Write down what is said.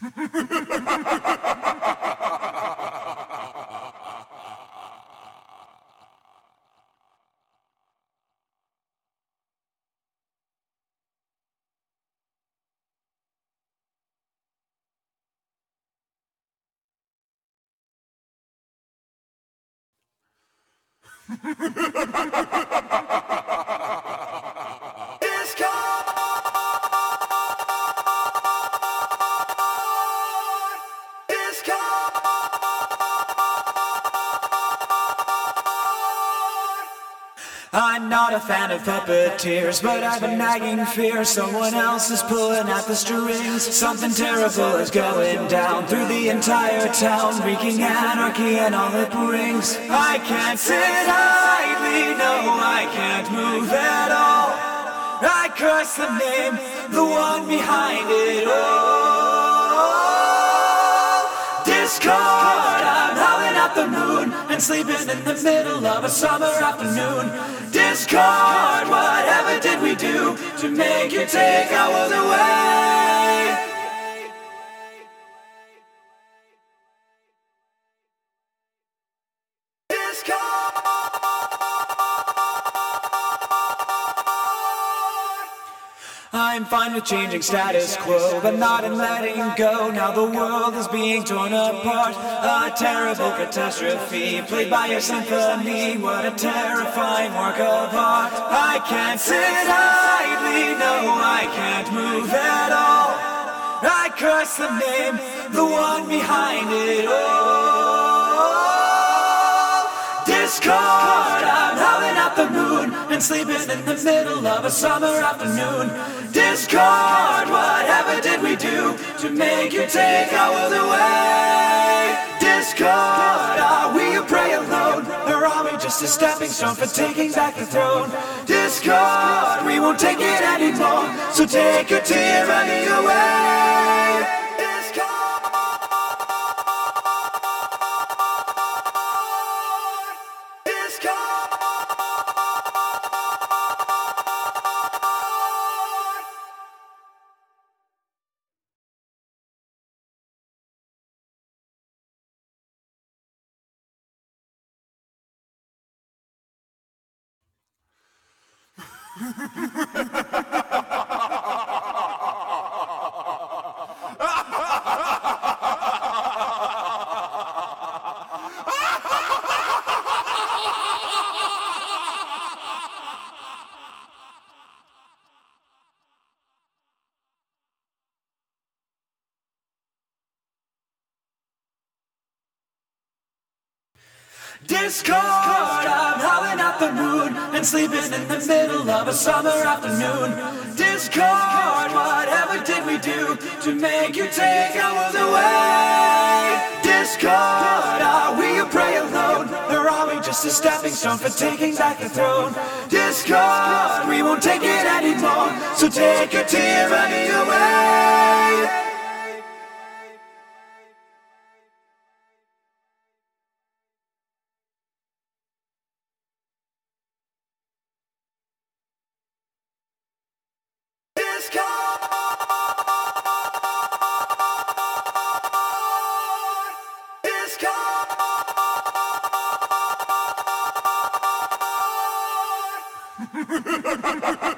I'm not a fan of puppeteers, but I've a nagging fear someone else is pulling at the strings. Something terrible is going down through the entire town, wreaking anarchy and all it brings. I can't sit idly, no, I can't move at all. I curse the name, the one behind it all. Discord, I'm howling at the moon and sleeping in the middle of a summer afternoon. Discord, whatever did we do to make you take our world away? I'm fine with changing status quo, but not in letting go. Now the world is being torn apart, a terrible catastrophe played by your symphony. What a terrifying work of art. I can't sit idly, no, I can't move at all. I curse the name, the one behind it all. Discord, I'm howling at the moon and sleeping in the middle of a summer afternoon. Discord, whatever did we do to make you take our world away? Discord, are we a prey alone, or are we just a stepping stone for taking back the throne? Discord, we won't take it anymore, so take your tyranny away. Discord, I'm howling at the moon and sleeping in the middle of a summer afternoon. Discord, whatever did we do to make you take our world away? Discord, are we a prey alone, or are we just a stepping stone for taking back the throne? Discord, we won't take it anymore, so take your tyranny away. Discord.